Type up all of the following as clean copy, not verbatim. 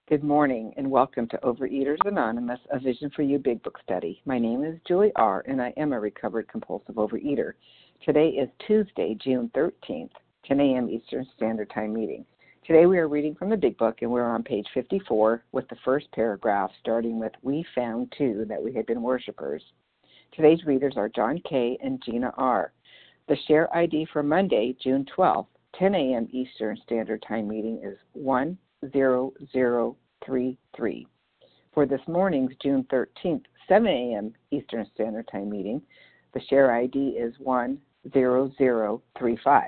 Good morning and welcome to Overeaters Anonymous, a Vision for You Big Book Study. My name is Julie R. and I am a recovered compulsive overeater. Today is Tuesday, June 13th, 10 a.m. Eastern Standard Time meeting. Today we are reading from the Big Book and we're on page 54 with the first paragraph starting with "We found too that we had been worshipers." Today's readers are John K. and Gina R. The share ID for Monday, June 12th, 10 a.m. Eastern Standard Time meeting is 10033. For this morning's June 13th, 7 a.m. Eastern Standard Time meeting, the share ID is 10035.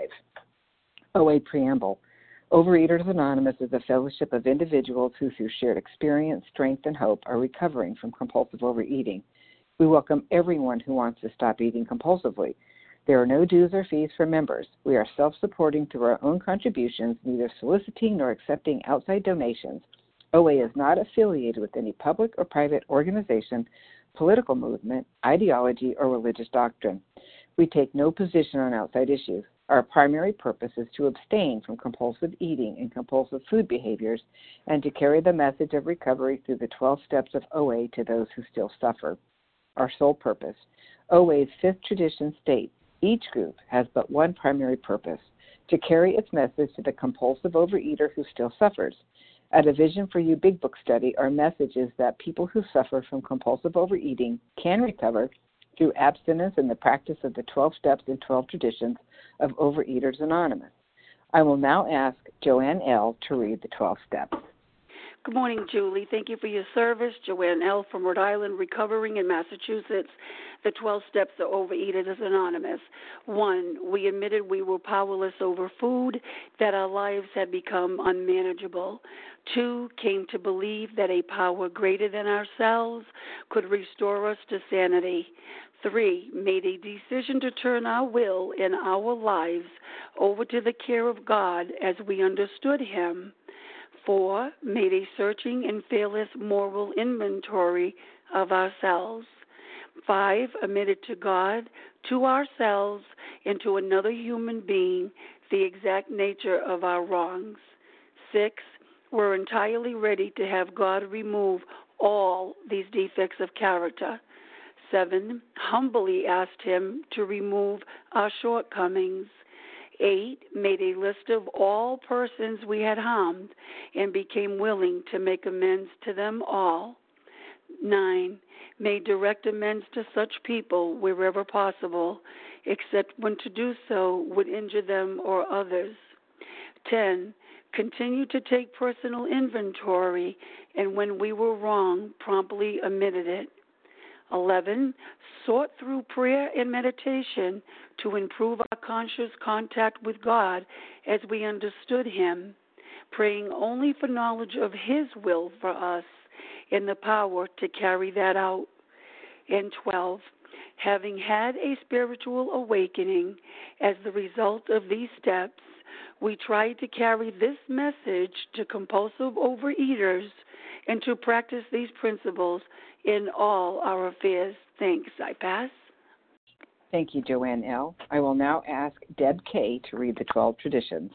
OA Preamble. Overeaters Anonymous is a fellowship of individuals who, through shared experience, strength, and hope, are recovering from compulsive overeating. We welcome everyone who wants to stop eating compulsively. There are no dues or fees for members. We are self-supporting through our own contributions, neither soliciting nor accepting outside donations. OA is not affiliated with any public or private organization, political movement, ideology, or religious doctrine. We take no position on outside issues. Our primary purpose is to abstain from compulsive eating and compulsive food behaviors and to carry the message of recovery through the 12 steps of OA to those who still suffer. Our sole purpose. OA's fifth tradition states, each group has but one primary purpose, to carry its message to the compulsive overeater who still suffers. At a Vision for You Big Book Study, our message is that people who suffer from compulsive overeating can recover through abstinence and the practice of the 12 steps and 12 traditions of Overeaters Anonymous. I will now ask Joanne L. to read the 12 steps. Good morning, Julie. Thank you for your service. Joanne L. from Rhode Island, recovering in Massachusetts. The 12 steps of Overeaters Anonymous. 1, we admitted we were powerless over food, that our lives had become unmanageable. 2, came to believe that a power greater than ourselves could restore us to sanity. 3, made a decision to turn our will and our lives over to the care of God as we understood Him. 4, made a searching and fearless moral inventory of ourselves. 5, admitted to God, to ourselves, and to another human being the exact nature of our wrongs. 6, were entirely ready to have God remove all these defects of character. 7, humbly asked Him to remove our shortcomings. 8, made a list of all persons we had harmed and became willing to make amends to them all. 9, made direct amends to such people wherever possible, except when to do so would injure them or others. 10, continued to take personal inventory, and when we were wrong, promptly admitted it. 11, sought through prayer and meditation to improve our conscious contact with God as we understood Him, praying only for knowledge of His will for us and the power to carry that out. And 12, having had a spiritual awakening as the result of these steps, we tried to carry this message to compulsive overeaters and to practice these principles in all our affairs. Thanks. I pass. Thank you, Joanne L. I will now ask Deb K. to read the 12 traditions.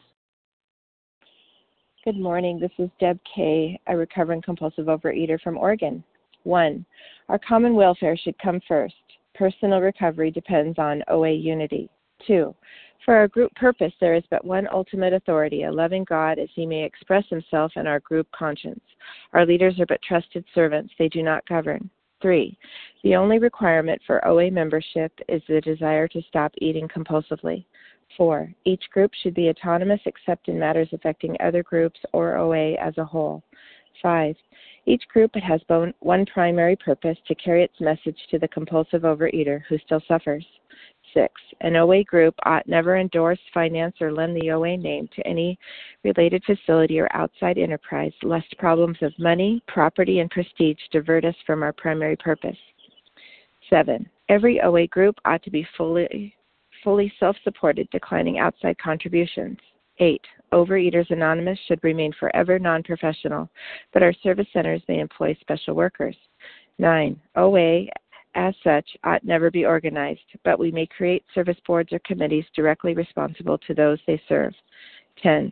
Good morning. This is Deb K., a recovering compulsive overeater from Oregon. 1, our common welfare should come first. Personal recovery depends on OA unity. 2, for our group purpose, there is but one ultimate authority, a loving God as He may express Himself in our group conscience. Our leaders are but trusted servants. They do not govern. 3, the only requirement for OA membership is the desire to stop eating compulsively. 4, each group should be autonomous except in matters affecting other groups or OA as a whole. 5, each group has one primary purpose, to carry its message to the compulsive overeater who still suffers. 6, an OA group ought never endorse, finance, or lend the OA name to any related facility or outside enterprise, lest problems of money, property, and prestige divert us from our primary purpose. 7, every OA group ought to be fully self-supported, declining outside contributions. 8, Overeaters Anonymous should remain forever non-professional, but our service centers may employ special workers. 9, OA as such ought never be organized, but we may create service boards or committees directly responsible to those they serve. 10,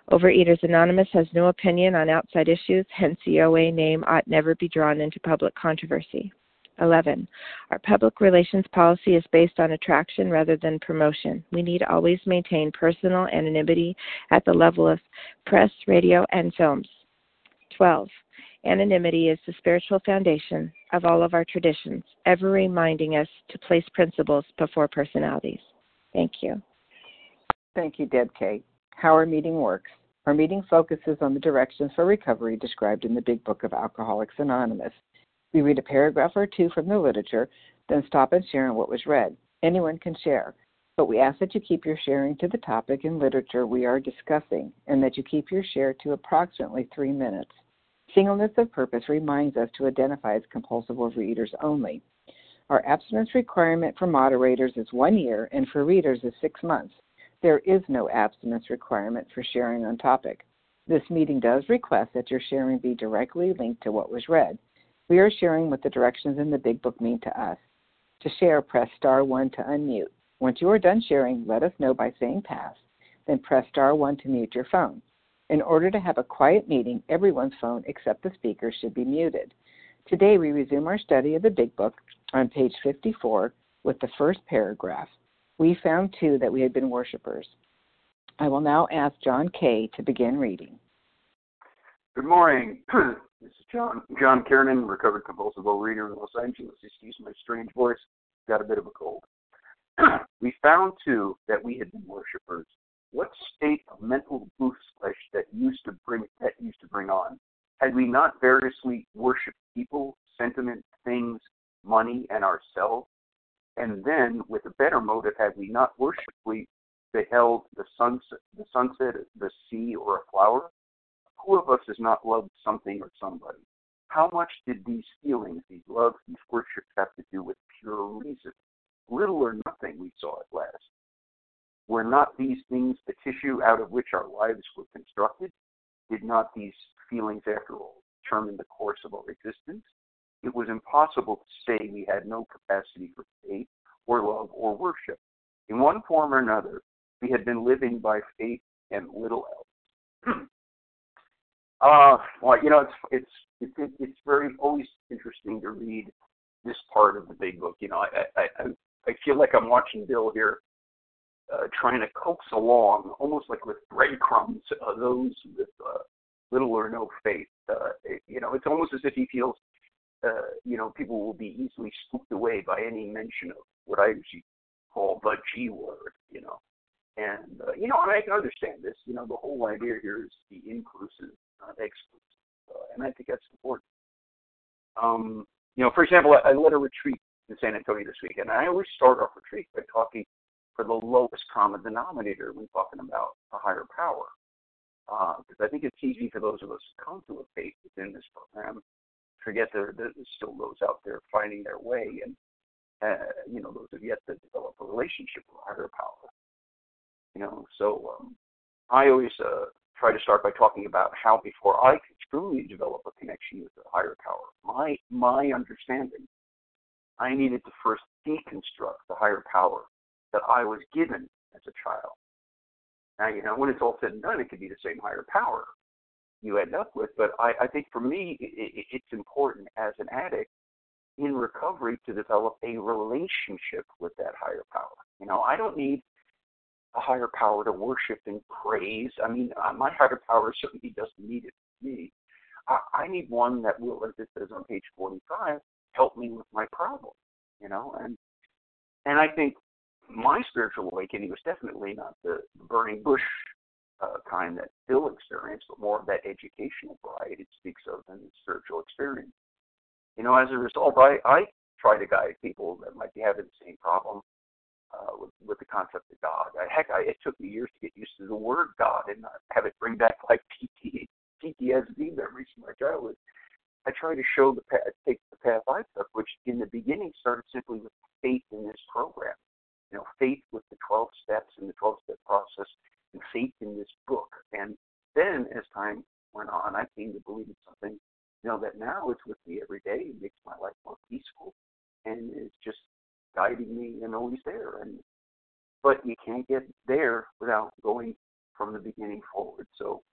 Overeaters Anonymous has no opinion on outside issues, hence the OA name ought never be drawn into public controversy. 11. Our public relations policy is based on attraction rather than promotion. We need always maintain personal anonymity at the level of press, radio, and films. 12. Anonymity is the spiritual foundation of all of our traditions, ever reminding us to place principles before personalities. Thank you. Thank you, Deb K. How our meeting works. Our meeting focuses on the directions for recovery described in the Big Book of Alcoholics Anonymous. We read a paragraph or two from the literature, then stop and share on what was read. Anyone can share, but we ask that you keep your sharing to the topic and literature we are discussing, and that you keep your share to approximately 3 minutes. Singleness of purpose reminds us to identify as compulsive overeaters only. Our abstinence requirement for moderators is 1 year, and for readers is 6 months. There is no abstinence requirement for sharing on topic. This meeting does request that your sharing be directly linked to what was read. We are sharing what the directions in the Big Book mean to us. To share, press star 1 to unmute. Once you are done sharing, let us know by saying pass. Then press star 1 to mute your phone. In order to have a quiet meeting, everyone's phone except the speaker should be muted. Today we resume our study of the Big Book on page 54 with the first paragraph. We found too that we had been worshipers. I will now ask John K. to begin reading. Good morning. This is John Kiernan, recovered compulsive overeater in Los Angeles. Excuse my strange voice. Got a bit of a cold. We found too that we had been worshipers. What state of mental boost that used to bring on? Had we not variously worshipped people, sentiment, things, money, and ourselves? And then, with a better motive, had we not worshipped, we beheld the sunset, the sea, or a flower? Who of us has not loved something or somebody? How much did these feelings, these loves, these worships have to do with pure reason? Little or nothing, we saw at last. Were not these things the tissue out of which our lives were constructed? Did not these feelings, after all, determine the course of our existence? It was impossible to say we had no capacity for faith or love or worship. In one form or another, we had been living by faith and little else. Well, you know, it's very always interesting to read this part of the Big Book. You know, I feel like I'm watching Bill here, trying to coax along, almost like with breadcrumbs, those with little or no faith. You know, it's almost as if he feels, you know, people will be easily spooked away by any mention of what I usually call the G word. You know, and you know, I can understand this. You know, the whole idea here is to be inclusive, not exclusive, and I think that's important. You know, for example, I led a retreat in San Antonio this week, and I always start off retreat by talking for the lowest common denominator when talking about a higher power. Because I think it's easy for those of us who come to a faith within this program forget there's still those out there finding their way, and you know, those have yet to develop a relationship with a higher power. You know, so I always try to start by talking about how before I could truly develop a connection with a higher power, my understanding, I needed to first deconstruct the higher power that I was given as a child. Now, you know, when it's all said and done, it could be the same higher power you end up with, but I think for me, it's important as an addict in recovery to develop a relationship with that higher power. You know, I don't need a higher power to worship and praise. I mean, my higher power certainly doesn't need it for me. I need one that will, as it says on page 45, help me with my problem, you know, and I think my spiritual awakening was definitely not the burning bush kind that Bill experienced, but more of that educational variety it speaks of in the spiritual experience. You know, as a result, I try to guide people that might be having the same problem with the concept of God. It took me years to get used to the word God and not have it bring back like PTSD memories from my childhood. I try to show the path, take the path I took, which in the beginning started simply with faith in this program. You know, faith with the 12 steps and the 12-step process, and faith in this book. And then, as time went on, I came to believe in something, you know, that now it's with me every day. It makes my life more peaceful, and it's just guiding me and always there. But you can't get there without going from the beginning forward. So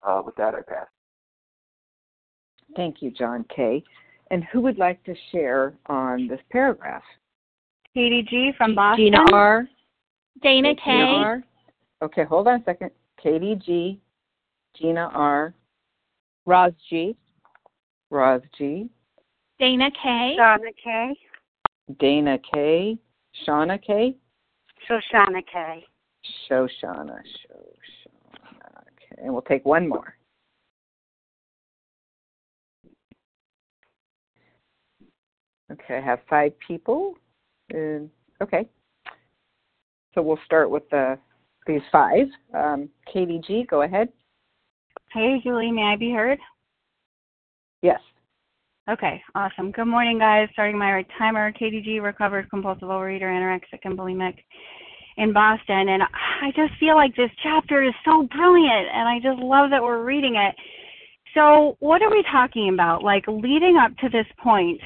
With that, I pass. Thank you, John K. And who would like to share on this paragraph? Katie G. from Boston. Gina R. Dana K. Gina R. Okay, hold on a second. Katie G. Gina R. Roz G. Roz G. Dana K. Shauna K. Dana K. Shauna K. Shoshana K. Shoshana. Okay, and we'll take one more. Okay, I have 5 people. Okay. So we'll start with these 5. Katie G., go ahead. Hey, Julie, may I be heard? Yes. Okay, awesome. Good morning, guys. Starting my timer, Katie G., recovered compulsive overeater, anorexic, and bulimic in Boston. And I just feel like this chapter is so brilliant, and I just love that we're reading it. So what are we talking about? Like, leading up to this point,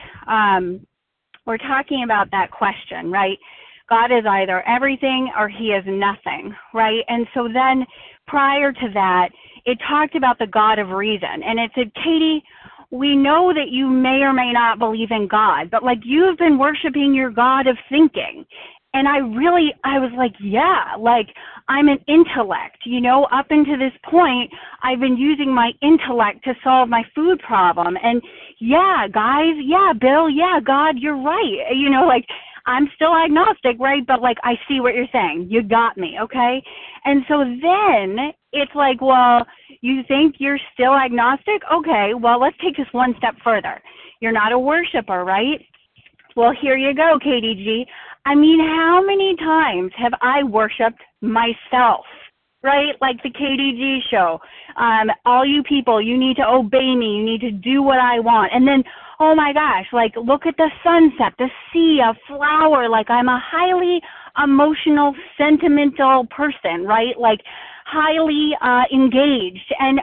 we're talking about that question, right? God is either everything or he is nothing, right? And so then prior to that, it talked about the God of reason. And it said, Katie, we know that you may or may not believe in God, but like you've been worshiping your God of thinking. And I was like, yeah, like I'm an intellect, up until this point, I've been using my intellect to solve my food problem. And yeah, guys, yeah, Bill, yeah, God, you're right. Like I'm still agnostic, right? But like, I see what you're saying. You got me. Okay. And so then it's like, well, you think you're still agnostic? Okay. Well, let's take this one step further. You're not a worshiper, right? Well, here you go, Katie G. I mean, how many times have I worshipped myself, right? Like the Katie G show. All you people, you need to obey me. You need to do what I want. And then, oh my gosh, like look at the sunset, the sea, a flower. Like I'm a highly emotional, sentimental person, right? Like highly engaged. And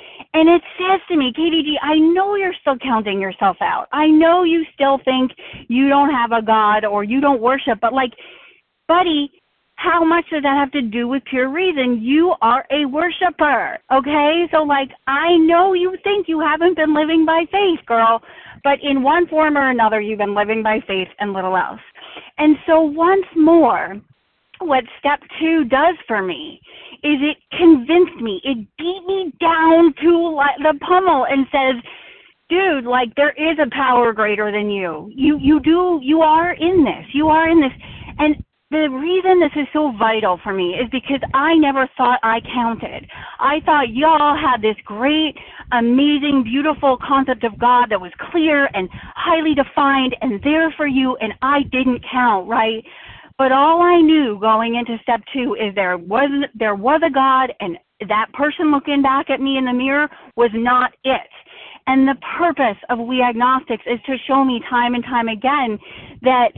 it says to me, Katie G, I know you're still counting yourself out. I know you still think you don't have a God or you don't worship, but like, buddy, how much does that have to do with pure reason? You are a worshiper, okay? So like, I know you think you haven't been living by faith, girl, but in one form or another, you've been living by faith and little else. And so once more, what step 2 does for me is it convinced me, it beat me down to the pummel and says, dude, like there is a power greater than you. You are in this. And the reason this is so vital for me is because I never thought I counted. I thought y'all had this great, amazing, beautiful concept of God that was clear and highly defined and there for you, and I didn't count, right? But all I knew going into step 2 is there was a God, and that person looking back at me in the mirror was not it. And the purpose of We Agnostics is to show me time and time again that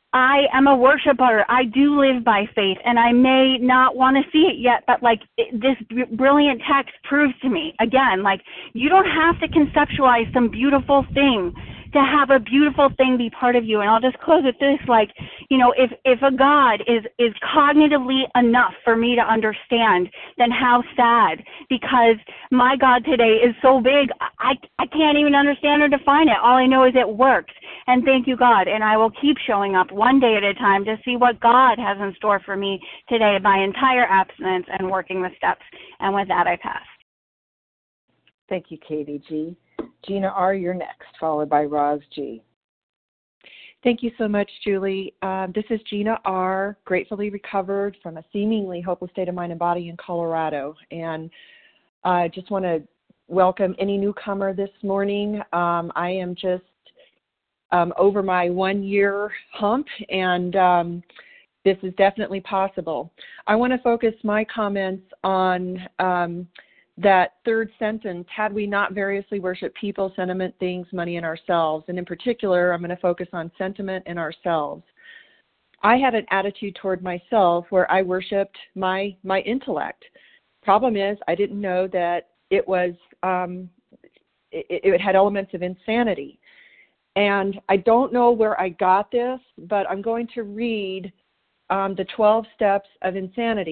I am a worshiper. I do live by faith, and I may not want to see it yet, but like this brilliant text proves to me, again, like you don't have to conceptualize some beautiful thing to have a beautiful thing be part of you. And I'll just close with this, like, if a God is cognitively enough for me to understand, then how sad, because my God today is so big, I can't even understand or define it. All I know is it works. And thank you, God. And I will keep showing up one day at a time to see what God has in store for me today, my entire abstinence and working the steps. And with that, I pass. Thank you, Katie G. Gina R., you're next, followed by Roz G. Thank you so much, Julie. This is Gina R., gratefully recovered from a seemingly hopeless state of mind and body in Colorado. And I just want to welcome any newcomer this morning. I am just over my 1-year hump, and this is definitely possible. I want to focus my comments on that third sentence, had we not variously worshiped people, sentiment, things, money, and ourselves. And in particular, I'm going to focus on sentiment and ourselves. I had an attitude toward myself where I worshiped my intellect. Problem is, I didn't know that it was it had elements of insanity. And I don't know where I got this, but I'm going to read the 12 steps of insanity.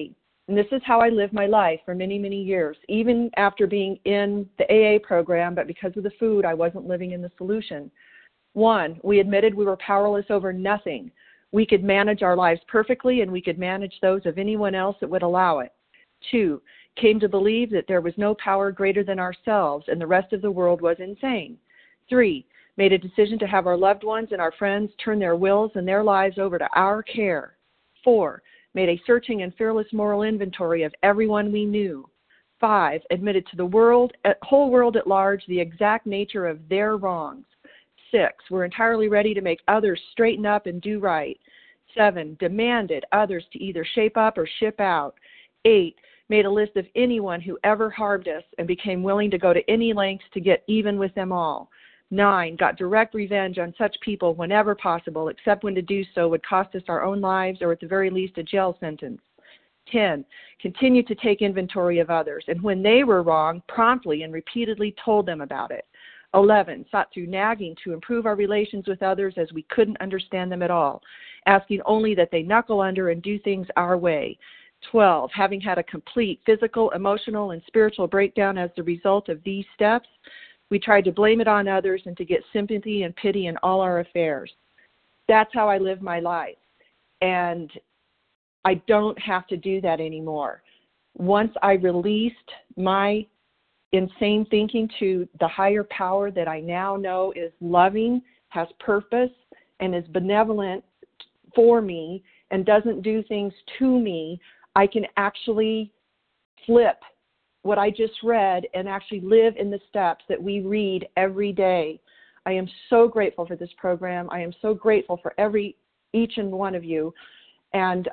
And this is how I lived my life for many, many years, even after being in the AA program, but because of the food, I wasn't living in the solution. 1, we admitted we were powerless over nothing. We could manage our lives perfectly, and we could manage those of anyone else that would allow it. 2, came to believe that there was no power greater than ourselves, and the rest of the world was insane. 3, made a decision to have our loved ones and our friends turn their wills and their lives over to our care. 4, made a searching and fearless moral inventory of everyone we knew. 5, admitted to the whole world at large the exact nature of their wrongs. 6, were entirely ready to make others straighten up and do right. 7, demanded others to either shape up or ship out. 8, made a list of anyone who ever harmed us and became willing to go to any lengths to get even with them all. 9, got direct revenge on such people whenever possible, except when to do so would cost us our own lives or at the very least a jail sentence. 10, continued to take inventory of others, and when they were wrong, promptly and repeatedly told them about it. 11, sought through nagging to improve our relations with others as we couldn't understand them at all, asking only that they knuckle under and do things our way. 12, having had a complete physical, emotional, and spiritual breakdown as the result of these steps, we tried to blame it on others and to get sympathy and pity in all our affairs. That's how I live my life. And I don't have to do that anymore. Once I released my insane thinking to the higher power that I now know is loving, has purpose, and is benevolent for me and doesn't do things to me, I can actually flip what I just read and actually live in the steps that we read every day. I am so grateful for this program. I am so grateful for each and one of you. And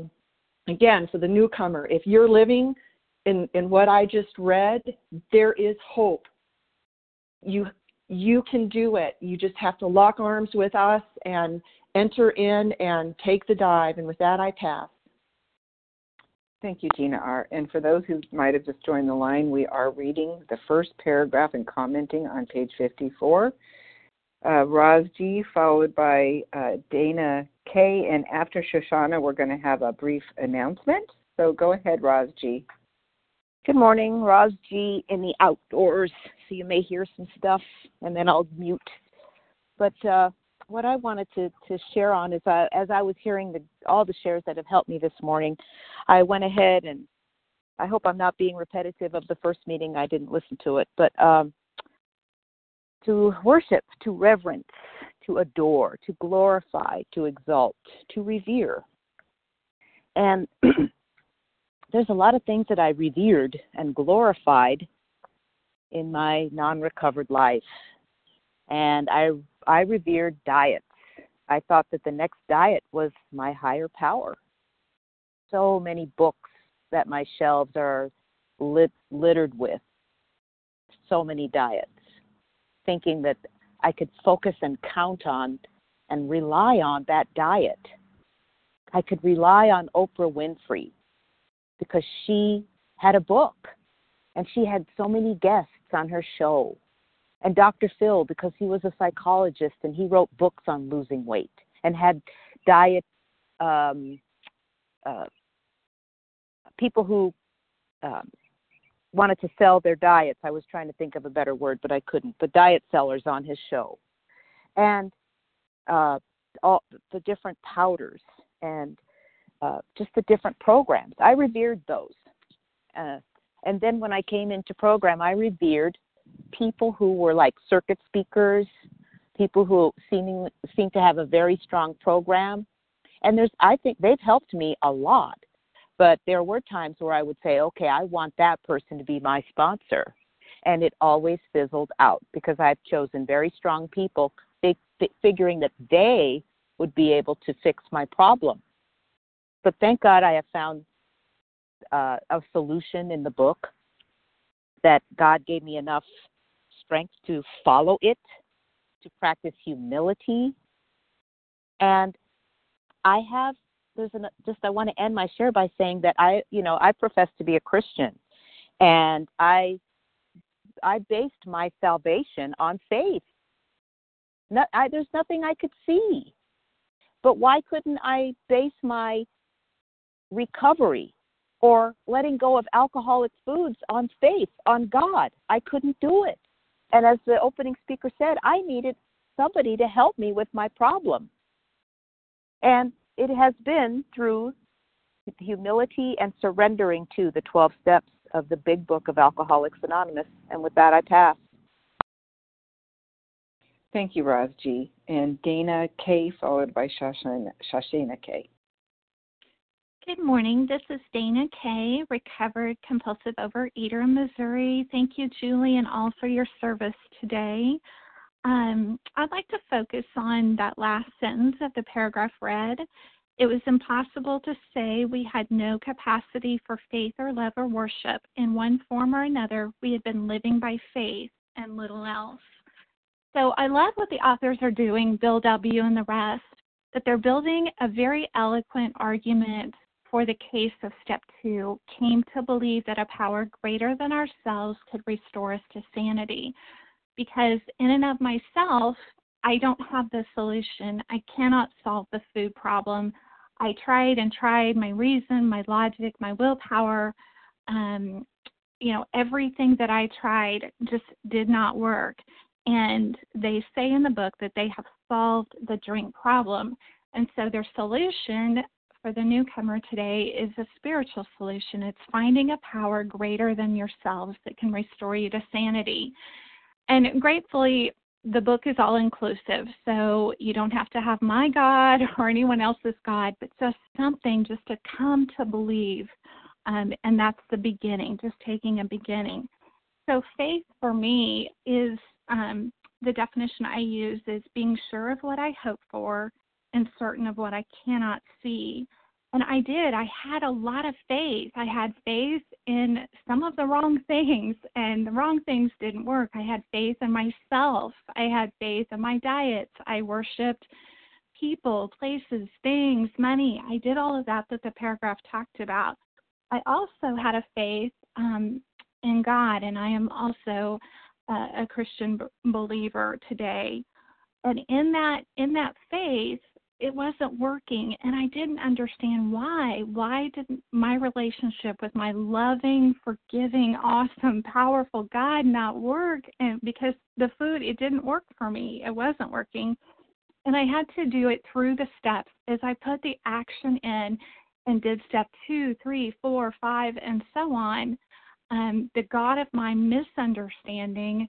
again, for the newcomer, if you're living in what I just read, there is hope. You can do it. You just have to lock arms with us and enter in and take the dive. And with that, I pass. Thank you, Gina R. And for those who might have just joined the line, we are reading the first paragraph and commenting on page 54. Roz G, followed by Dana K, and after Shoshana, we're going to have a brief announcement. So go ahead, Roz G. Good morning, Roz G in the outdoors. So you may hear some stuff, and then I'll mute. But what I wanted to share on is as I was hearing all the shares that have helped me this morning, I went ahead, and I hope I'm not being repetitive of the first meeting. I didn't listen to it. But to worship, to reverence, to adore, to glorify, to exalt, to revere. And there's a lot of things that I revered and glorified in my non-recovered life. And I revered diets. I thought that the next diet was my higher power. So many books that my shelves are littered with. So many diets. Thinking that I could focus and count on and rely on that diet. I could rely on Oprah Winfrey because she had a book and she had so many guests on her show. And Dr. Phil, because he was a psychologist and he wrote books on losing weight and had diet people who wanted to sell their diets. I was trying to think of a better word, but I couldn't. But diet sellers on his show. And all the different powders and just the different programs. I revered those. And then when I came into program, I revered people who were like circuit speakers, people who seem to have a very strong program. And I think they've helped me a lot. But there were times where I would say, okay, I want that person to be my sponsor. And it always fizzled out because I've chosen very strong people figuring that they would be able to fix my problem. But thank God I have found a solution in the book that God gave me enough strength to follow it, to practice humility. And I want to end my share by saying that I profess to be a Christian, and I based my salvation on faith. There's nothing I could see. But why couldn't I base my recovery or letting go of alcoholic foods on faith, on God. I couldn't do it. And as the opening speaker said, I needed somebody to help me with my problem. And it has been through humility and surrendering to the 12 steps of the big book of Alcoholics Anonymous. And with that, I pass. Thank you, Roz G. And Dana K., followed by Shashena K. Good morning. This is Dana K., recovered compulsive overeater in Missouri. Thank you, Julie, and all for your service today. I'd like to focus on that last sentence of the paragraph read. It was impossible to say we had no capacity for faith or love or worship. In one form or another, we had been living by faith and little else. So I love what the authors are doing, Bill W. and the rest, that they're building a very eloquent argument for the case of step 2, came to believe that a power greater than ourselves could restore us to sanity. Because in and of myself, I don't have the solution. I cannot solve the food problem. I tried and tried, my reason, my logic, my willpower, everything that I tried just did not work. And they say in the book that they have solved the drink problem. And so their solution for the newcomer today is a spiritual solution. It's finding a power greater than yourselves that can restore you to sanity. And gratefully, the book is all inclusive. So you don't have to have my God or anyone else's God, but just something just to come to believe. And that's the beginning, just taking a beginning. So faith for me is the definition I use is being sure of what I hope for and certain of what I cannot see. And I had a lot of faith. I had faith in some of the wrong things, and the wrong things didn't work. I had faith in myself. I had faith in my diets. I worshiped people, places, things, money. I did all of that the paragraph talked about. I also had a faith in God, and I am also a Christian believer today. And in that faith, it wasn't working, and I didn't understand why. Why didn't my relationship with my loving, forgiving, awesome, powerful God not work? And because the food, it didn't work for me. It wasn't working. And I had to do it through the steps as I put the action in and did step 2, 3, 4, 5, and so on. The God of my misunderstanding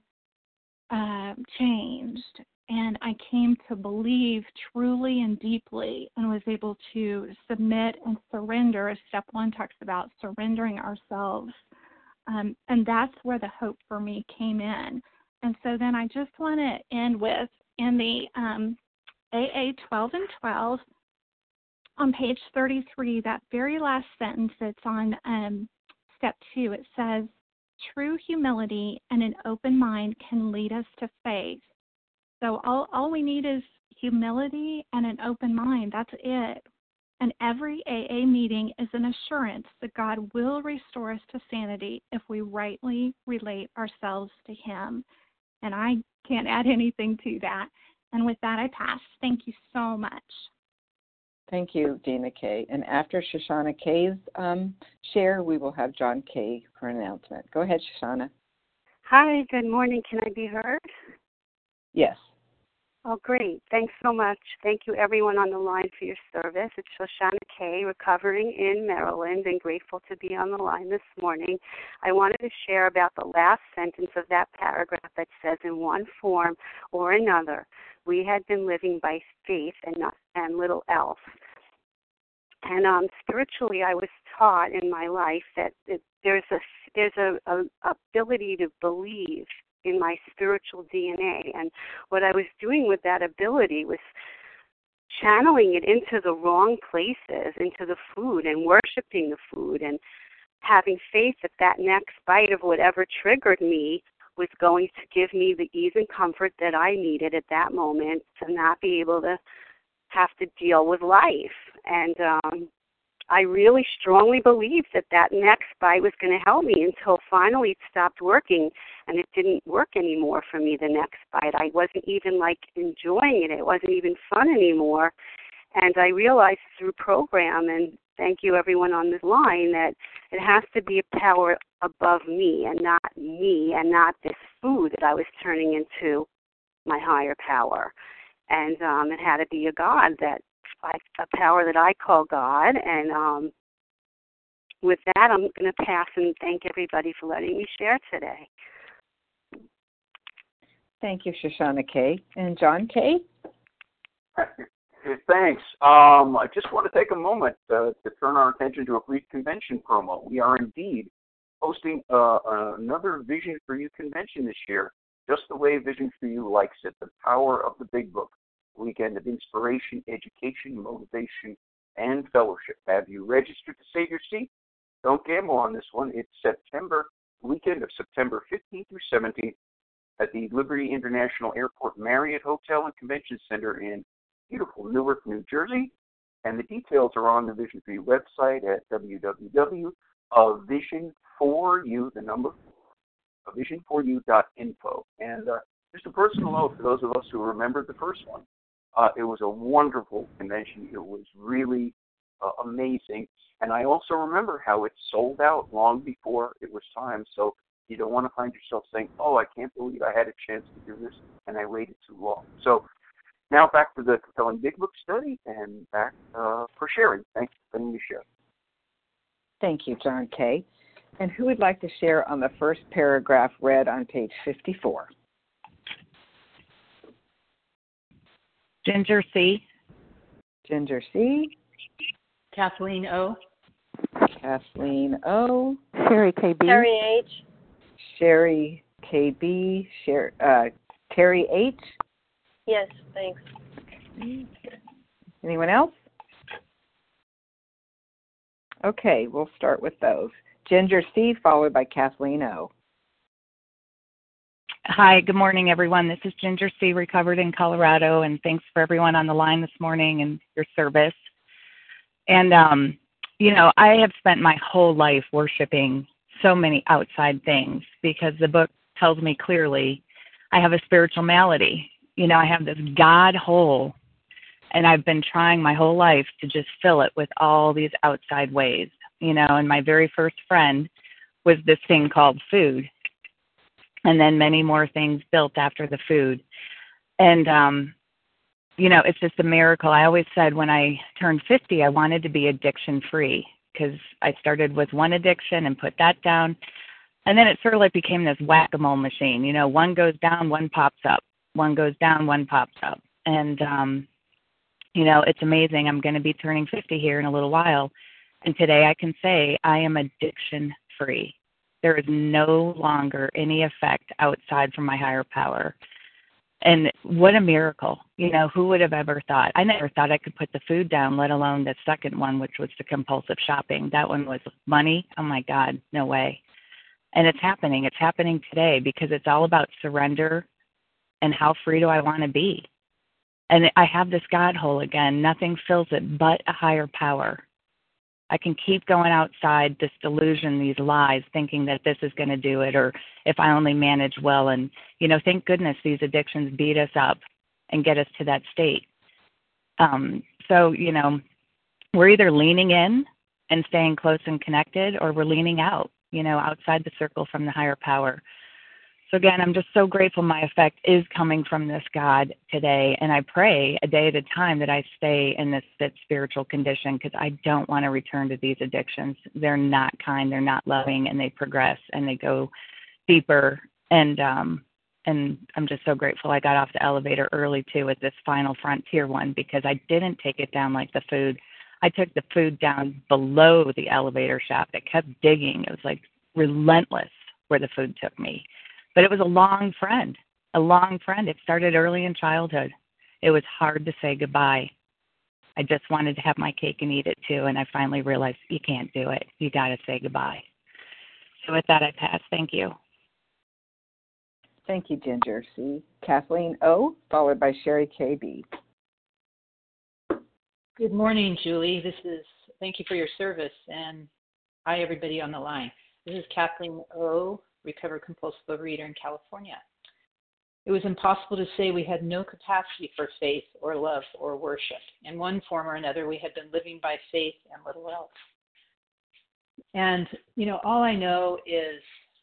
changed. And I came to believe truly and deeply and was able to submit and surrender, as step 1 talks about, surrendering ourselves. And that's where the hope for me came in. And so then I just want to end with, in the AA 12 and 12, on page 33, that very last sentence that's on step 2, it says, true humility and an open mind can lead us to faith. So all we need is humility and an open mind. That's it. And every AA meeting is an assurance that God will restore us to sanity if we rightly relate ourselves to Him. And I can't add anything to that. And with that, I pass. Thank you so much. Thank you, Dana K. And after Shoshana K.'s share, we will have John K. for an announcement. Go ahead, Shoshana. Hi, good morning. Can I be heard? Yes. Oh, great. Thanks so much. Thank you, everyone on the line, for your service. It's Shoshana K., recovering in Maryland, and grateful to be on the line this morning. I wanted to share about the last sentence of that paragraph that says, in one form or another, we had been living by faith and little else. And spiritually, I was taught in my life that there's a ability to believe in my spiritual DNA. And what I was doing with that ability was channeling it into the wrong places, into the food, and worshiping the food, and having faith that that next bite of whatever triggered me was going to give me the ease and comfort that I needed at that moment to not be able to have to deal with life. And I really strongly believed that that next bite was going to help me until finally it stopped working, and it didn't work anymore for me the next bite. I wasn't even enjoying it. It wasn't even fun anymore. And I realized through program, and thank you everyone on this line, that It has to be a power above me and not this food that I was turning into my higher power. And it had to be a God, a power that I call God. And with that, I'm going to pass and thank everybody for letting me share today. Thank you, Shoshana K. And John K.? Thanks. I just want to take a moment to turn our attention to a brief convention promo. We are indeed hosting another Vision for You convention this year, just the way Vision for You likes it, the power of the Big Book, a weekend of inspiration, education, motivation, and fellowship. Have you registered to save your seat? Don't gamble on this one. It's weekend of September 15th through 17th at the Liberty International Airport Marriott Hotel and Convention Center in beautiful Newark, New Jersey. And the details are on the Vision for You website at vision4u.info. And just a personal note for those of us who remembered the first one. It was a wonderful convention. It was really amazing. And I also remember how it sold out long before it was time. So you don't want to find yourself saying, oh, I can't believe I had a chance to do this and I waited too long. So now back to the compelling Big Book study and back for sharing. Thanks for letting me share. Thank you, John K. And who would like to share on the first paragraph read on page 54? Ginger C. Ginger C. Kathleen O. Kathleen O. Sherry KB. Terry H. Sherry KB. Terry H. Yes, thanks. Anyone else? Okay, we'll start with those. Ginger C, followed by Kathleen O. Hi, good morning, everyone. This is Ginger C, recovered in Colorado, and thanks for everyone on the line this morning and your service. And, I have spent my whole life worshiping so many outside things because the book tells me clearly I have a spiritual malady. I have this God hole, and I've been trying my whole life to just fill it with all these outside ways, and my very first friend was this thing called food, and then many more things built after the food. And, it's just a miracle. I always said when I turned 50, I wanted to be addiction-free because I started with one addiction and put that down, and then it sort of like became this whack-a-mole machine. One goes down, one pops up. One goes down, one pops up. And, it's amazing. I'm going to be turning 50 here in a little while. And today I can say I am addiction-free. There is no longer any effect outside from my higher power. And what a miracle. Who would have ever thought? I never thought I could put the food down, let alone the second one, which was the compulsive shopping. That one was money. Oh, my God, no way. And it's happening. It's happening today because it's all about surrender and how free do I want to be. And I have this God hole again. Nothing fills it but a higher power. I can keep going outside this delusion, these lies, thinking that this is going to do it, or if I only manage well. And, thank goodness these addictions beat us up and get us to that state. So, we're either leaning in and staying close and connected, or we're leaning out, outside the circle from the higher power. So again, I'm just so grateful my effect is coming from this God today. And I pray a day at a time that I stay in this fit spiritual condition because I don't want to return to these addictions. They're not kind, they're not loving, and they progress and they go deeper. And I'm just so grateful I got off the elevator early too with this final frontier one because I didn't take it down like the food. I took the food down below the elevator shaft. It kept digging. It was like relentless where the food took me. But it was a long friend. It started early in childhood. It was hard to say goodbye. I just wanted to have my cake and eat it too, and I finally realized you can't do it. You got to say goodbye. So with that, I pass. Thank you. Thank you, Ginger C. Kathleen O., followed by Sherry KB. Good morning, Julie. Thank you for your service, and hi, everybody on the line. This is Kathleen O., recovered compulsive overeater in California. It was impossible to say we had no capacity for faith or love or worship. In one form or another, we had been living by faith and little else. And, all I know is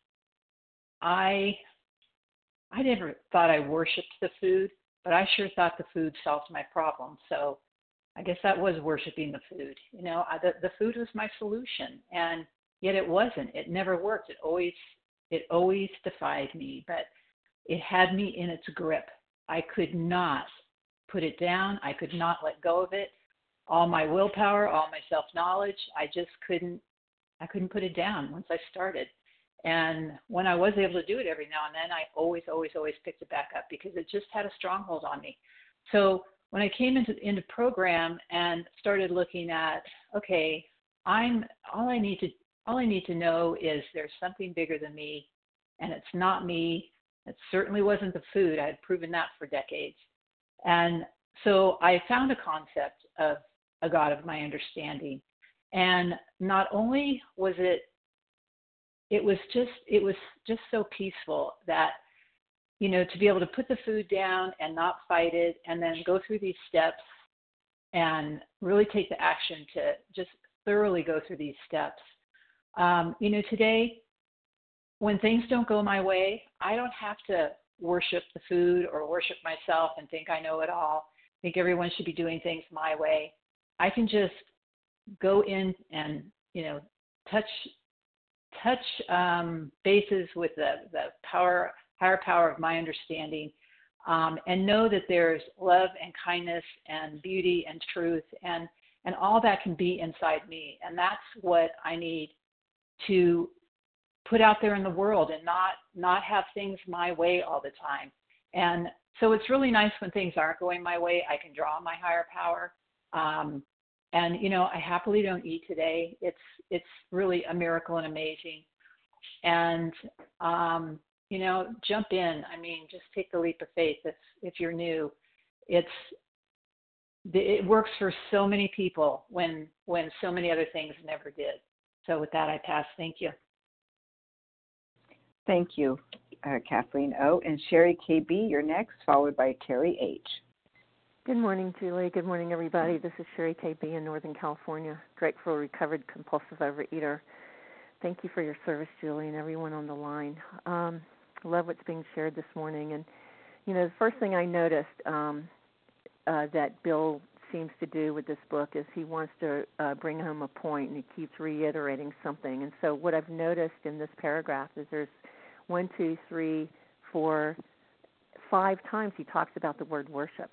I never thought I worshipped the food, but I sure thought the food solved my problem. So I guess that was worshiping the food. The food was my solution, and yet it wasn't. It never worked. It always defied me, but it had me in its grip. I could not put it down. I could not let go of it. All my willpower, all my self-knowledge, I couldn't put it down once I started. And when I was able to do it every now and then, I always picked it back up because it just had a stronghold on me. So when I came into program and started looking at, okay, all I need to know is there's something bigger than me, and it's not me. It certainly wasn't the food. I had proven that for decades. And so I found a concept of a God of my understanding. And not only was it was just so peaceful that, to be able to put the food down and not fight it, and then go through these steps and really take the action to just thoroughly go through these steps. Today, when things don't go my way, I don't have to worship the food or worship myself and think I know it all, think everyone should be doing things my way. I can just go in and, touch bases with the higher power of my understanding, and know that there's love and kindness and beauty and truth and all that can be inside me. And that's what I need to put out there in the world and not have things my way all the time. And so it's really nice when things aren't going my way. I can draw on my higher power. And I happily don't eat today. It's really a miracle and amazing. And jump in. I mean, just take the leap of faith if you're new. It works for so many people when so many other things never did. So with that, I pass. Thank you. Thank you, Kathleen O. And Sherry KB, you're next, followed by Terry H. Good morning, Julie. Good morning, everybody. This is Sherry KB in Northern California, grateful recovered compulsive overeater. Thank you for your service, Julie, and everyone on the line. I love what's being shared this morning. And, the first thing I noticed that Bill seems to do with this book is he wants to bring home a point, and he keeps reiterating something. And so what I've noticed in this paragraph is there's 1, 2, 3, 4, 5 times he talks about the word worship.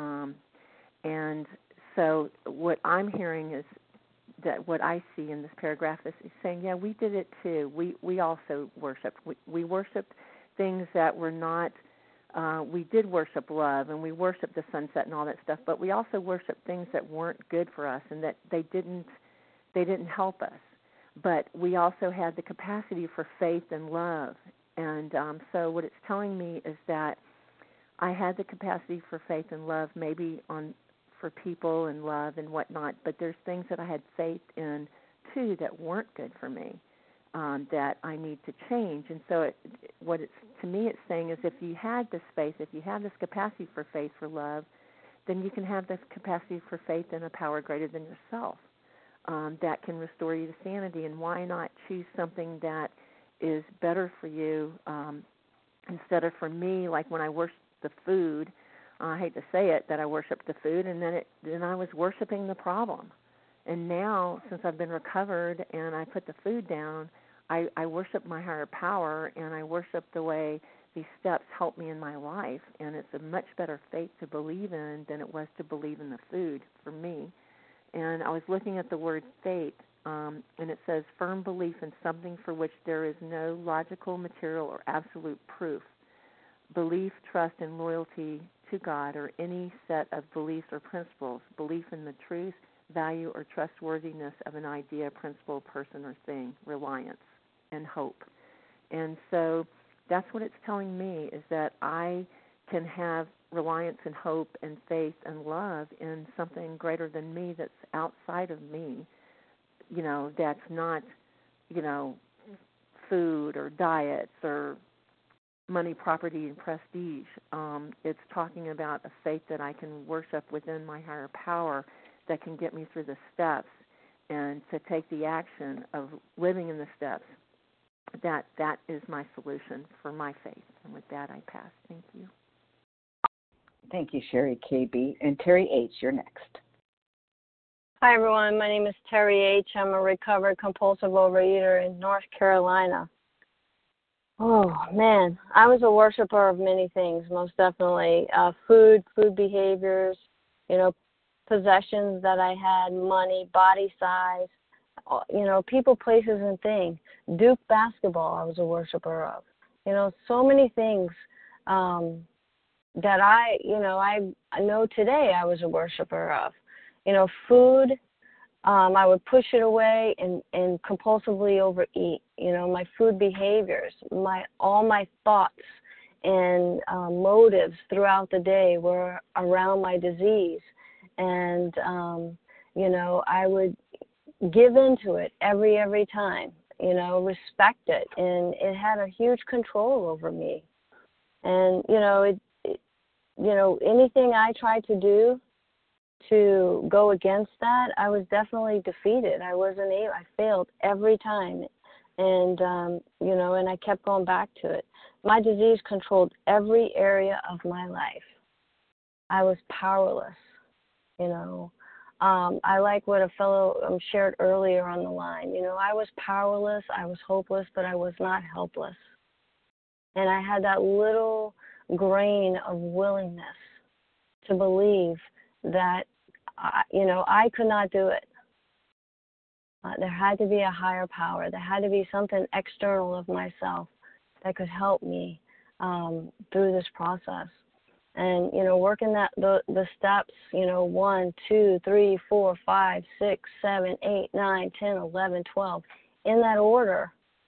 And so what I'm hearing is that what I see in this paragraph is he's saying, yeah, we did it too. We also worshiped. We worshiped things that were not, we did worship love, and we worshiped the sunset and all that stuff, but we also worshiped things that weren't good for us and that they didn't help us. But we also had the capacity for faith and love. And so what it's telling me is that I had the capacity for faith and love, maybe for people and love and whatnot, but there's things that I had faith in, too, that weren't good for me, that I need to change. And so to me it's saying is if you had this faith, if you have this capacity for faith, for love, then you can have this capacity for faith in a power greater than yourself that can restore you to sanity. And why not choose something that is better for you instead of for me, like when I worship the food, I hate to say it, that I worshiped the food, and then I was worshiping the problem. And now, since I've been recovered and I put the food down, I worship my higher power, and I worship the way these steps help me in my life. And it's a much better faith to believe in than it was to believe in the food for me. And I was looking at the word faith, and it says firm belief in something for which there is no logical, material, or absolute proof. Belief, trust, and loyalty to God or any set of beliefs or principles, belief in the truth, value, or trustworthiness of an idea, principle, person, or thing, reliance, and hope. And so that's what it's telling me, is that I can have reliance and hope and faith and love in something greater than me that's outside of me, that's not, food or diets or money, property, and prestige. It's talking about a faith that I can worship within my higher power that can get me through the steps and to take the action of living in the steps. That is my solution for my faith. And with that, I pass. Thank you. Thank you, Sherry KB. And Terry H., you're next. Hi, everyone. My name is Terry H. I'm a recovered compulsive overeater in North Carolina. Oh, man. I was a worshiper of many things, most definitely. Food behaviors, possessions that I had, money, body size, people, places, and things. Duke basketball I was a worshiper of. So many things that I know today I was a worshiper of. Food, I would push it away and compulsively overeat. My food behaviors, all my thoughts and motives throughout the day were around my disease. And, I would give into it every time, respect it. And it had a huge control over me. And, anything I tried to do to go against that, I was definitely defeated. I wasn't able, I failed every time. And, and I kept going back to it. My disease controlled every area of my life. I was powerless, I like what a fellow shared earlier on the line. I was powerless, I was hopeless, but I was not helpless. And I had that little grain of willingness to believe that, I could not do it. There had to be a higher power. There had to be something external of myself that could help me through this process. And, working the steps, 1, 2, 3, 4, 5, 6, 7, 8, 9, 10, 11, 12, in that order,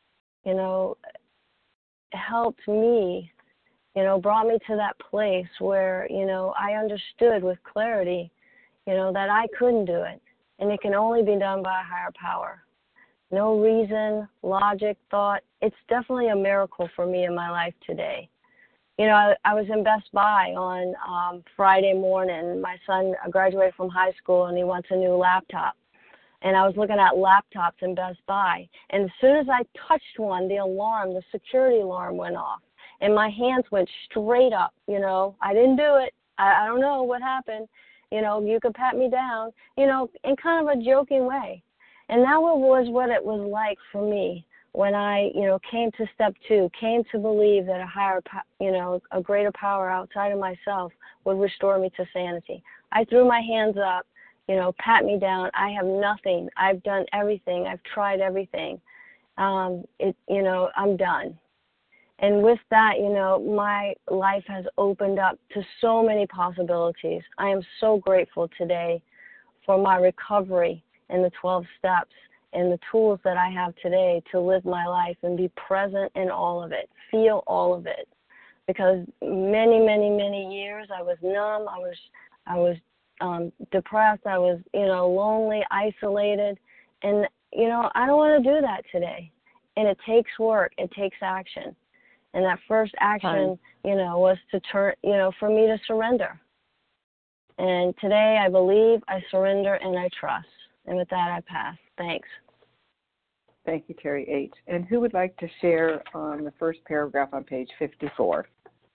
helped me, brought me to that place where, I understood with clarity, that I couldn't do it. And it can only be done by a higher power. No reason, logic, thought. It's definitely a miracle for me in my life today. I was in Best Buy on Friday morning. My son graduated from high school and he wants a new laptop. And I was looking at laptops in Best Buy. And as soon as I touched one, the security alarm went off. And my hands went straight up, I didn't do it. I don't know what happened. You could pat me down, in kind of a joking way. And that was what it was like for me when I, came to step 2, came to believe that a higher, a greater power outside of myself would restore me to sanity. I threw my hands up, pat me down. I have nothing. I've done everything. I've tried everything. I'm done. And with that, my life has opened up to so many possibilities. I am so grateful today for my recovery and the 12 steps and the tools that I have today to live my life and be present in all of it, feel all of it. Because many, many, many years I was numb, I was depressed, I was, lonely, isolated. And, I don't want to do that today. And it takes work, it takes action. And that first action, was to turn, for me to surrender. And today I believe, I surrender, and I trust. And with that, I pass. Thanks. Thank you, Terry H. And who would like to share on the first paragraph on page 54?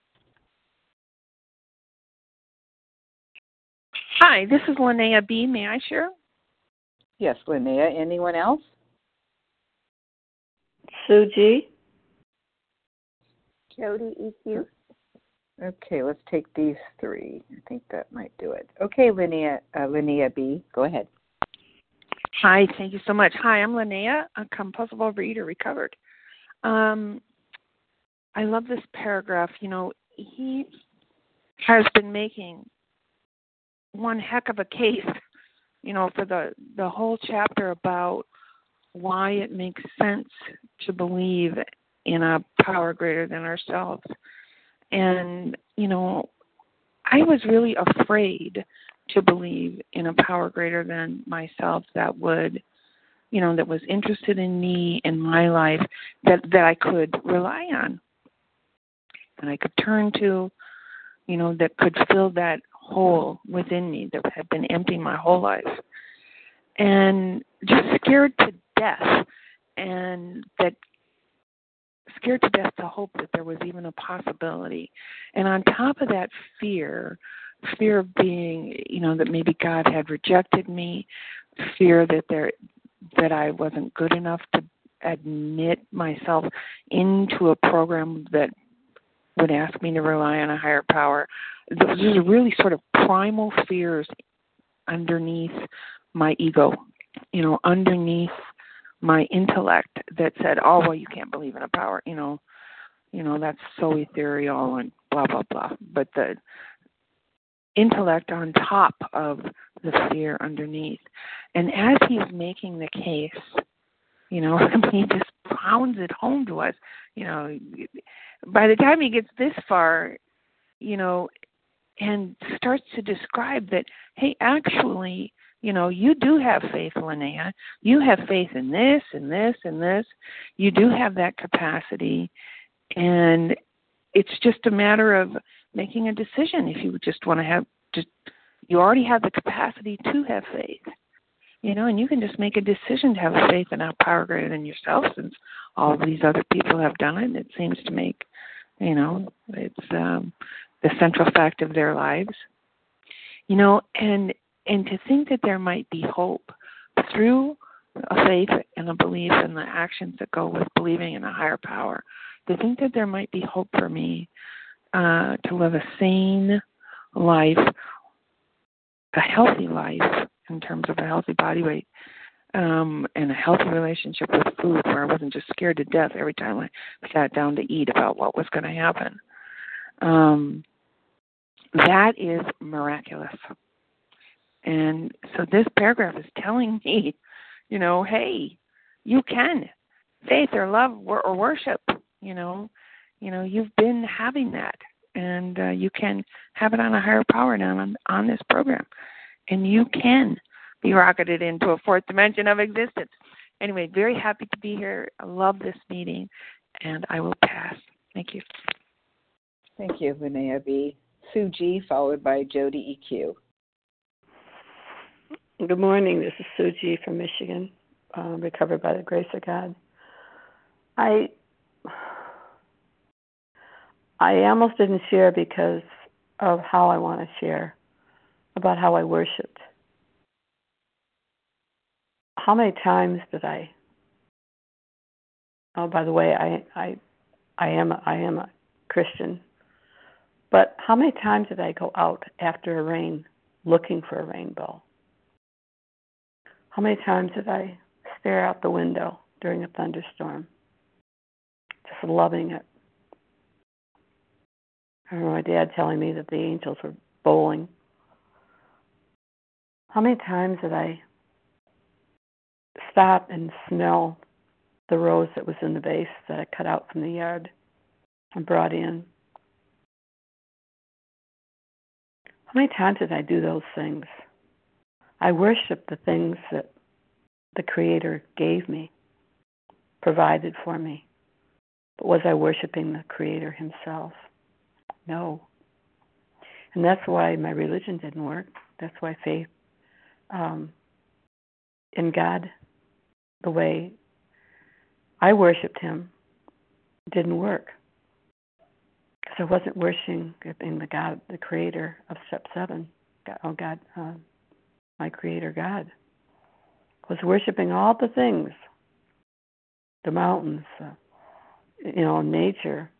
Hi, this is Linnea B. May I share? Yes, Linnea. Anyone else? Sue G. Jody EQ. Okay, let's take these 3. I think that might do it. Okay, Linnea B., go ahead. Hi, thank you so much. Hi, I'm Linnea, a compulsive overeater recovered. I love this paragraph. He has been making one heck of a case, for the whole chapter about why it makes sense to believe in a power greater than ourselves. And, I was really afraid to believe in a power greater than myself that would, that was interested in me, in my life, that I could rely on, and I could turn to, that could fill that hole within me that had been empty my whole life. and just scared to death, and that scared to death to hope that there was even a possibility. And on top of that, fear of being, that maybe God had rejected me, fear that I wasn't good enough to admit myself into a program that would ask me to rely on a higher power. Those are really sort of primal fears underneath my ego, underneath my intellect that said, oh, well, you can't believe in a power, that's so ethereal and blah, blah, blah. But the intellect on top of the fear underneath. And as he's making the case, he just pounds it home to us, by the time he gets this far, and starts to describe that, hey, actually, you do have faith, Linnea. You have faith in this and this and this. You do have that capacity. And it's just a matter of making a decision if you just want to you already have the capacity to have faith. And you can just make a decision to have faith in a power greater than yourself, since all of these other people have done it. And it seems to make, it's the central fact of their lives. And to think that there might be hope through a faith and a belief and the actions that go with believing in a higher power, to think that there might be hope for me to live a sane life, a healthy life in terms of a healthy body weight, and a healthy relationship with food, where I wasn't just scared to death every time I sat down to eat about what was going to happen. That is miraculous. And so this paragraph is telling me, hey, you can. Faith or love or worship, you've been having that. And you can have it on a higher power now on this program. And you can be rocketed into a fourth dimension of existence. Anyway, very happy to be here. I love this meeting. And I will pass. Thank you. Thank you, Linnea B. Sue G., followed by Jody EQ. Good morning. This is Sue G. from Michigan, recovered by the grace of God. I almost didn't share because of how I want to share about how I worshiped. How many times did I? Oh, by the way, I am a Christian. But how many times did I go out after a rain looking for a rainbow? How many times did I stare out the window during a thunderstorm, just loving it? I remember my dad telling me that the angels were bowling. How many times did I stop and smell the rose that was in the vase that I cut out from the yard and brought in? How many times did I do those things? I worshiped the things that the Creator gave me, provided for me. But was I worshiping the Creator Himself? No. And that's why my religion didn't work. That's why faith in God, the way I worshipped Him, didn't work. Because I wasn't worshiping the God, the Creator of Step 7. God, my Creator God. I was worshiping all the things, the mountains, nature.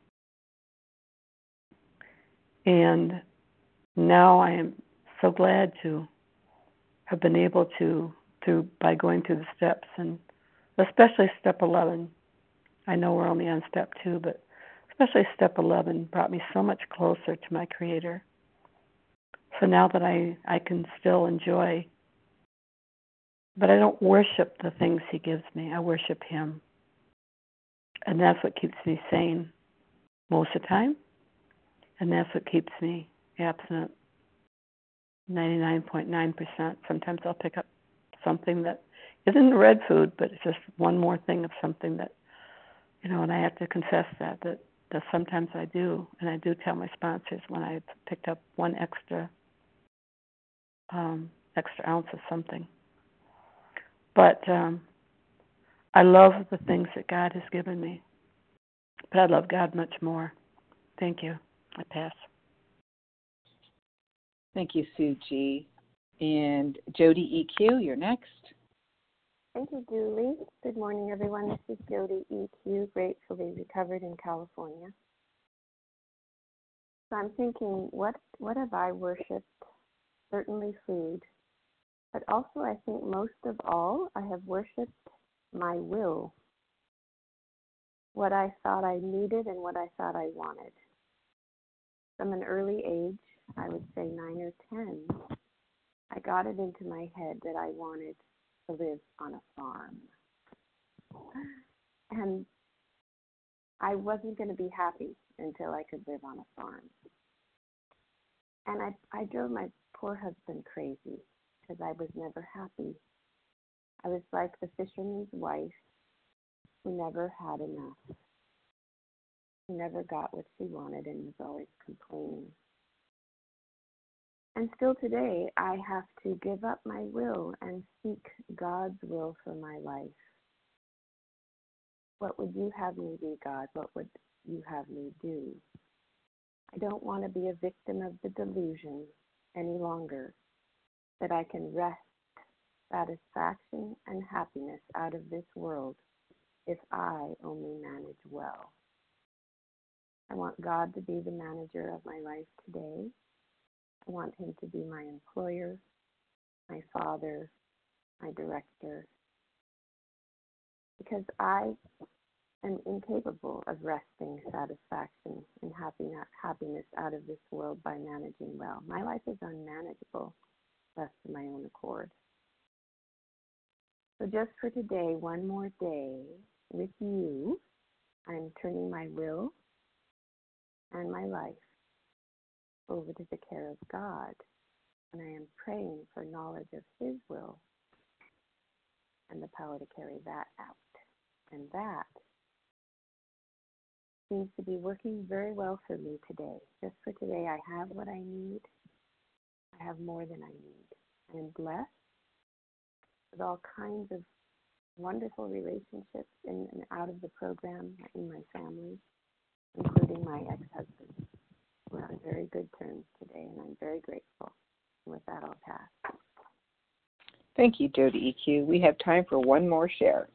And now I am so glad to have been able to by going through the steps, and especially Step 11. I know we're only on Step 2, but especially Step 11 brought me so much closer to my Creator. So now that I can still enjoy, but I don't worship the things He gives me. I worship Him. And that's what keeps me sane most of the time. And that's what keeps me abstinent 99.9%. Sometimes I'll pick up something that isn't red food, but it's just one more thing of something that, and I have to confess that sometimes I do. And I do tell my sponsors when I picked up one extra ounce of something. But I love the things that God has given me. But I love God much more. Thank you. I pass. Thank you, Sue G. And Jody EQ, you're next. Thank you, Julie. Good morning, everyone. This is Jody EQ, gratefully recovered in California. So I'm thinking, what have I worshipped? Certainly food. But also, I think most of all, I have worshipped my will. What I thought I needed and what I thought I wanted. From an early age, I would say 9 or 10, I got it into my head that I wanted to live on a farm. And I wasn't going to be happy until I could live on a farm. And I drove my poor husband crazy because I was never happy. I was like the fisherman's wife who never had enough, who never got what she wanted and was always complaining. And still today, I have to give up my will and seek God's will for my life. What would you have me be, God? What would you have me do? I don't want to be a victim of the delusion any longer that I can wrest satisfaction and happiness out of this world if I only manage well. I want God to be the manager of my life today. I want him to be my employer, my father, my director, because I am incapable of wresting satisfaction and happiness out of this world by managing well. My life is unmanageable, left to my own accord. So just for today, one more day with you, I'm turning my will and my life over to the care of God, and I am praying for knowledge of his will and the power to carry that out. And that seems to be working very well for me today. Just for today, I have what I need. I have more than I need. I am blessed with all kinds of wonderful relationships in and out of the program in my family, including my ex-husband. We're on very good terms today, and I'm very grateful. And with that, I'll pass. Thank you, Jody EQ. We have time for one more share.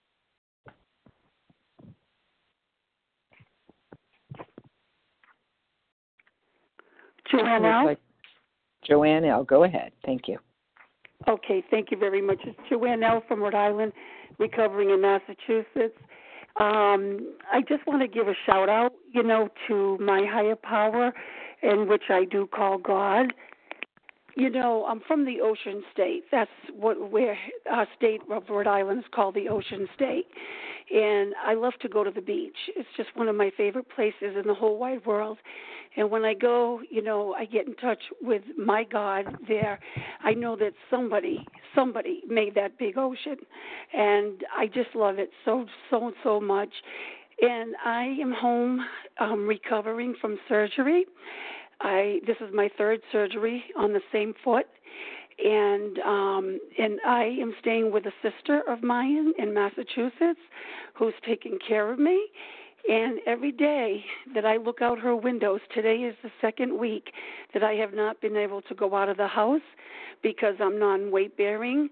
Joanne L. Joanne L., go ahead. Thank you. Okay, thank you very much. It's Joanne L. from Rhode Island, recovering in Massachusetts. I just want to give a shout out, to my higher power, in which I do call God. I'm from the Ocean State. That's where our state of Rhode Island is called the Ocean State. And I love to go to the beach. It's just one of my favorite places in the whole wide world. And when I go, I get in touch with my God there. I know that somebody made that big ocean. And I just love it so much. And I am home recovering from surgery. This is my third surgery on the same foot, and I am staying with a sister of mine in Massachusetts who's taking care of me. And every day that I look out her windows, today is the second week that I have not been able to go out of the house because I'm non-weight bearing,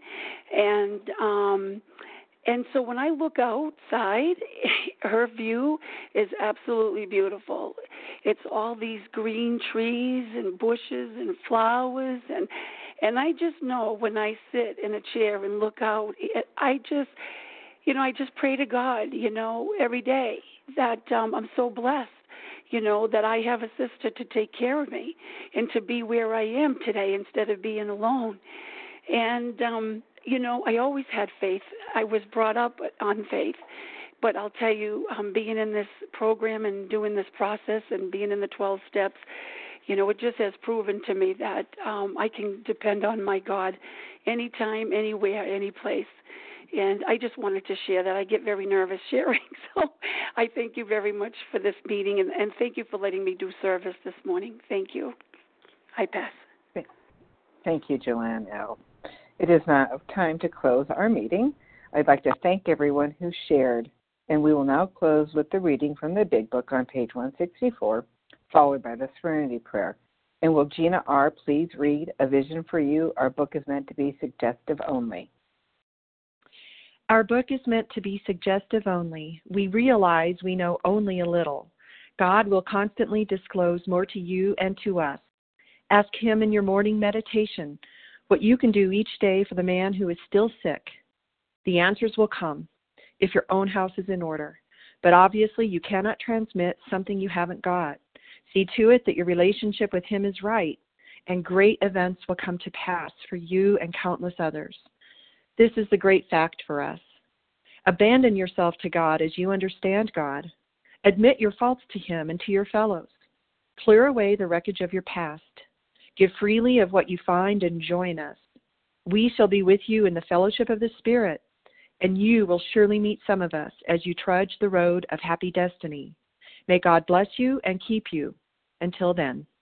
and so when I look outside, her view is absolutely beautiful. It's all these green trees and bushes and flowers, and I just know when I sit in a chair and look out, I just pray to God, every day that I'm so blessed, that I have a sister to take care of me and to be where I am today instead of being alone. And I always had faith. I was brought up on faith. But I'll tell you, being in this program and doing this process and being in the 12 steps, it just has proven to me that I can depend on my God anytime, anywhere, any place. And I just wanted to share that. I get very nervous sharing. So I thank you very much for this meeting, and thank you for letting me do service this morning. Thank you. I pass. Thank you, Joanne L. It is now time to close our meeting. I'd like to thank everyone who shared, and we will now close with the reading from the Big Book on page 164, followed by the Serenity Prayer. And will Gina R. please read A Vision for You? Our book is meant to be suggestive only. Our book is meant to be suggestive only. We realize we know only a little. God will constantly disclose more to you and to us. Ask Him in your morning meditation what you can do each day for the man who is still sick. The answers will come if your own house is in order. But obviously you cannot transmit something you haven't got. See to it that your relationship with Him is right, and great events will come to pass for you and countless others. This is the great fact for us. Abandon yourself to God as you understand God. Admit your faults to Him and to your fellows. Clear away the wreckage of your past. Give freely of what you find and join us. We shall be with you in the fellowship of the Spirit, and you will surely meet some of us as you trudge the road of happy destiny. May God bless you and keep you. Until then.